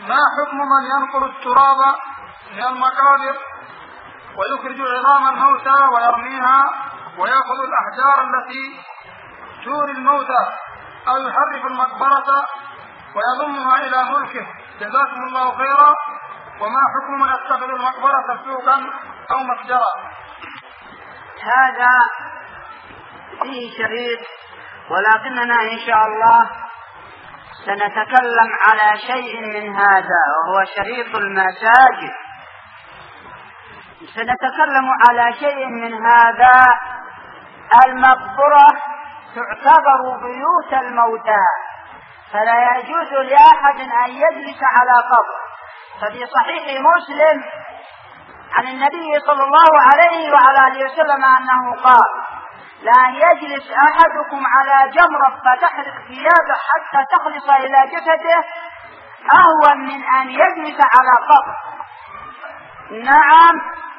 ما حكم من ينقل التراب من المقابر ويخرج عظام الموتى ويرميها ويأخذ الأحجار التي توري الموتى أو يحرف المقبرة ويضمها إلى ملكه؟ جزاكم الله خيرا. وما حكم من يتخذ المقبرة سوقا أو متجرا؟ هذا فيه شريط، ولكننا إن شاء الله سنتكلم على شيء من هذا، وهو شريط المساجد. سنتكلم على شيء من هذا. المقبرة تعتبر بيوت الموتى، فلا يجوز لأحد أن يجلس على قبر. ففي صحيح مسلم عن النبي صلى الله عليه وعلى آله وسلم أنه قال: لا يجلس أحدكم على جمرة فتحرق ثيابه حتى تخلص إلى جسده أهون من أن يجلس على قبر. نعم.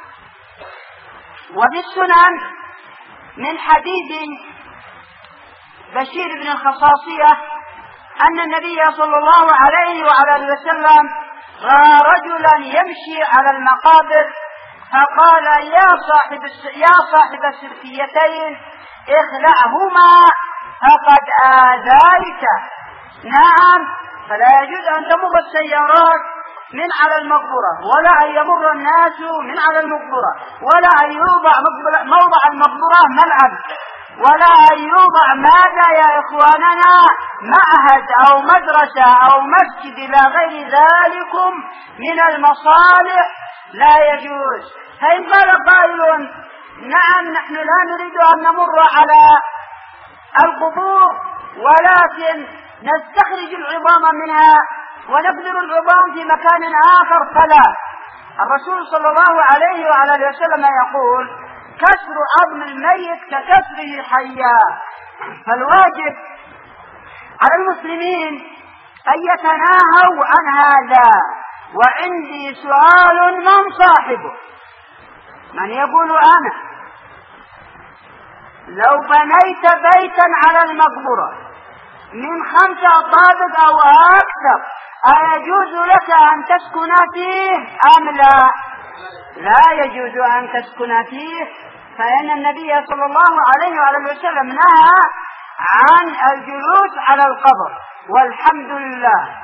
وفي السنن من حديث بشير بن الخصاصية أن النبي صلى الله عليه وعلى آله وسلم رأى رجلا يمشي على المقابر فقال: يا صاحب السرفيتين اخلعهما فقد آذيت. نعم. فلا يجوز أن تمر السيارات من على المقبرة، ولا أن يمر الناس من على المقبرة، ولا أن يوضع موضع المقبرة ملعب، ولا أن يوضع ماذا يا إخواننا معهد أو مدرسة أو مسجد إلى غير ذلكم من المصالح. لا يجوز. فإن قال قائل: نعم نحن لا نريد أن نمر على القبور ولكن نستخرج العظام منها ونبذل العظام في مكان آخر، فلا. الرسول صلى الله عليه وعلى آله وسلم يقول: كسر عظم الميت ككسره حيا. فالواجب على المسلمين أن يتناهوا عن هذا. وعندي سؤال: من صاحبه؟ من يقول أنا لو بنيت بيتا على المقبرة من 5 طابق أو أكثر أيجوز لك أن تسكن فيه أم لا؟ لا يجوز أن تسكن فيه، فإن النبي صلى الله عليه وسلم نهى عن الجلوس على القبر. والحمد لله